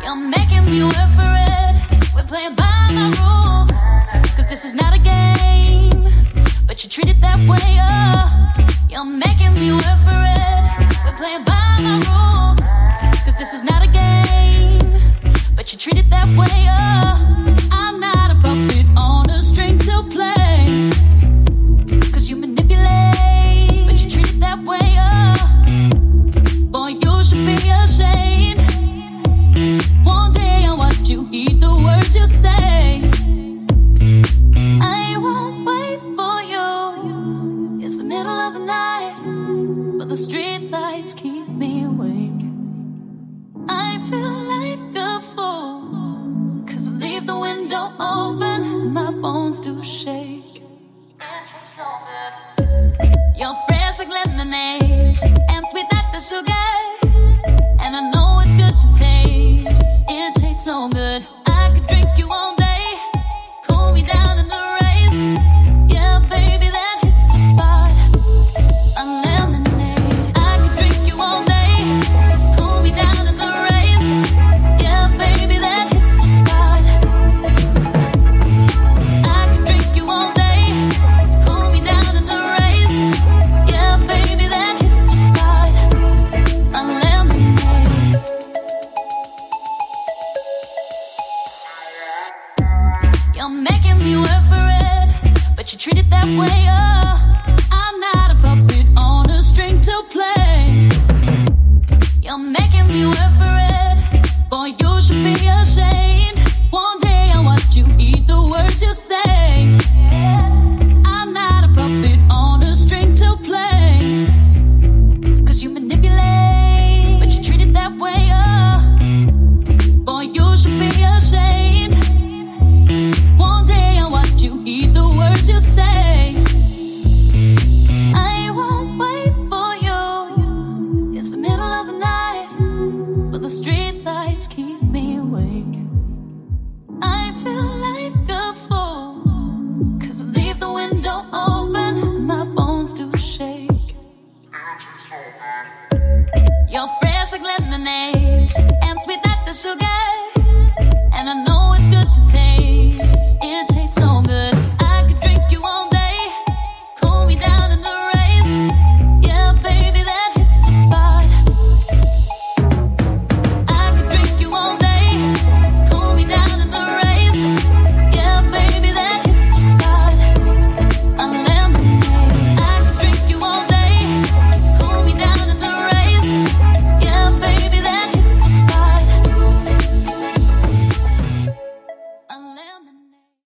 You're making me work for it. We're playing by my rules. Cause this is not a game, but you treat it that way, You're making me work for it. We're playing by my rules. Cause this is not a game, but you treat it that way, I'm not a puppet on a string to play. Cause you manipulate, but you treat it that way, Boy, you should be ashamed. One day I'll watch you eat the words you say. I won't wait for you. It's the middle of the night, but the street lights keep me awake. I feel like a fool, cause I leave the window open and my bones do shake. You're fresh like lemonade and sweet like the sugar, and I know it's good to taste. It tastes so good. I could drink you all day, cool me down in the race. Yeah, baby, that hits the spot. A lemonade. I could drink you all day, cool me down in the race. Yeah, baby, that hits the spot. I could drink you all day, cool me down in the race. Yeah, baby, that hits the spot. A lemonade. You're making me work for it, but you treat it that way, I'm not a puppet on a string to play. You're making me work for it. Boy, you should be ashamed. One day I'll watch you eat the words you say. I'm not a puppet on a string to play. Cause you manipulate, but you treat it that way, Boy, you should be ashamed. One day I'll watch you eat the words you say. I won't wait for you. It's the middle of the night, but the street lights keep me awake. I feel like a fool, cause I leave the window open and my bones do shake. You're fresh like lemonade and sweet like the sugar, and I know it's good to taste. It tastes so good.